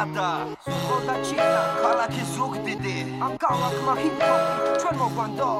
Prada Skoda China ქალაქი ზუგდიდი ამ ქალაქმა ჰიპ-ჰოპი ჩვენ მოგვანდო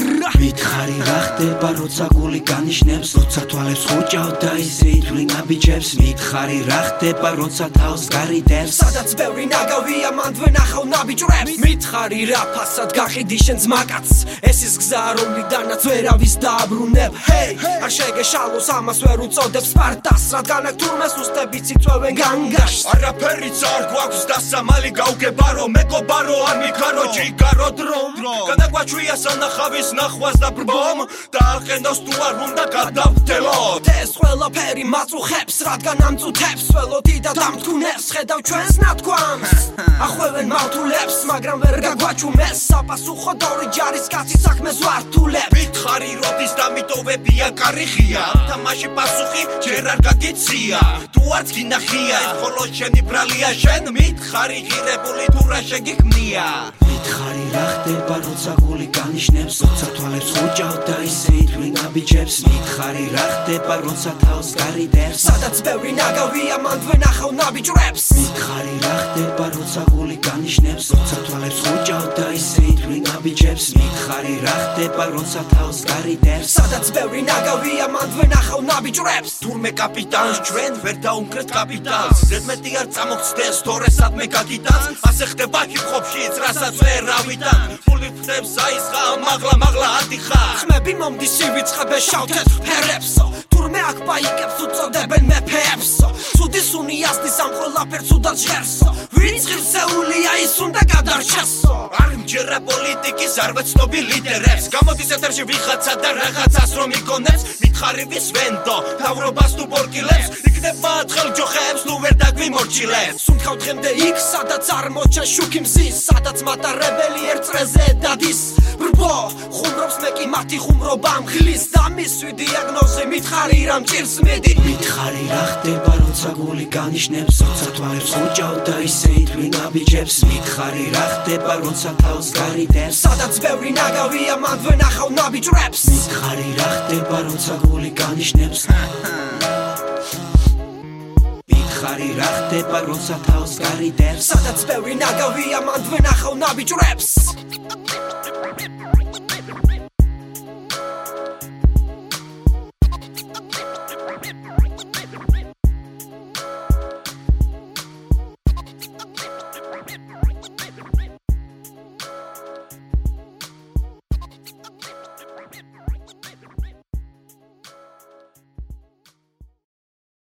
მითხარი რა ხდება როცა გული განიშნებს როცა თვალებს ხუჭავ და ისე ითვლინა ბიჭებს მითხარი რა ხდება როცა თავს გარიდებს სადაც ბევრი ნაგავია მანდ ვენახავ ნაბიჯ რეპს მითხარი რა ფასად გაყიდი შენ ძმაკაცს ეს ის გზა რომლიდანაც ვერავის დააბრუნებ ჰეი არ შეგეშალოს ამას ვერ უწოდებ სპარტას რადგან აქ თურმე სუსტები ციცვევენ განგაშს არაფერიც არ გვაქვს დასამალი გავგებარო მეკობარო არ მიქარო ჯიგარო დრომ გადაგვაჩვია სანახავის ნახვას და ბრბომ და აყენოს თუ არ უნდა გადავდელოთ ეს ყველაფერი მაწუხებს რადგან ამწუთებს ველოდი და დამთქუნებს ხედავ ჩვენს ნათქვამს ახვევენ მავთულებს მაგრამ ვერ გაგვაჩუმეს საპასუხოდ ორი ჯარის კაცი საქმეს ვართულებ მითხარი როდის დამიტოვებია კარიხია თამაში პასუხი ჯერ არ გაგიცია თუ არც გინახია ეს ხოლო შენი ბრალია შენ მითხარი ღირებული თუ რა შეგიქმნია მითხარი რა ხდება როცა გული განიშნებს როცა თვალებს ხუჭავ და ისე ითვლინა ბიჭებს მითხარი რა ხდება როცა თავს გარიდებს სადაც ბევრი ნაგავია მანდ ვენახავ ნაბიჯ რეპს მითხარი რა ხდება როცა გული განიშნებს როცა თვალებს ხუჭავ და ისე ითვლინა ბიჭებს მითხარი რა ხდება როცა თავს გარიდებს სადაც ბევრი ნაგავია მანდ ვენახავ ნაბიჯ რეპს თურმე კაპიტანს ჩვენ ვერ დაუნკრეთ კაპიტალს ზედმეტი არ წამოგცდეს თორე სადმე გაგიტანს ასე ხდება ჰიპ-ჰოპშიც რასაც ვერ ავიტან ფული ფხდებს აისხა მაღლა ადიხა ხმები მომდის ივიწყებე შავ თეთრ ფერებსო თურმე აქ ბაიკებს უწოდებენ მეფეებსო ცუდი სუნი ასდის ამ ყველაფერს უდაც ჟღერსო ვინც ღირსეულია ის უნდა გადარჩესო არ მჯერა პოლიტიკის არ ვეცნობი ლიდერებს გამოდის ეთერში ვიხაცა და რაღაცას რომ იკონებს მითხარი ვის ვენდო თავრობას თუ პორკილებს იქნება თხელჯოხებს თუ ვერ დაგვიმორჩილებს სუნთქავ დღემდე იქ სადაც არ მოჩა შუქი მზის სადაც მატარებელი ერწრეზე დადის ბრბო ხუმრობს მე კი მათი ხუმრობა მღლის და მისვი დიაგნოზი მითხარი რა მჭირს მიდი მითხარი რა ხდება როცა გული განიშნებს როცა თვალებს ხუჭავ და ისე ითვლინა ბიჭებს მითხარი რა ხდება როცა თავს გარიდებს სადაც ბევრი ნაგავია მანდ ვენახავ ნაბიჯ რეპს მითხარი რა ხდება როცა გული განიშნებს მითხარი რა ხდება როცა თავს გარიდებს სადაც ბევრი ნაგავია მანდ ვენახავ ნაბიჯ რეპს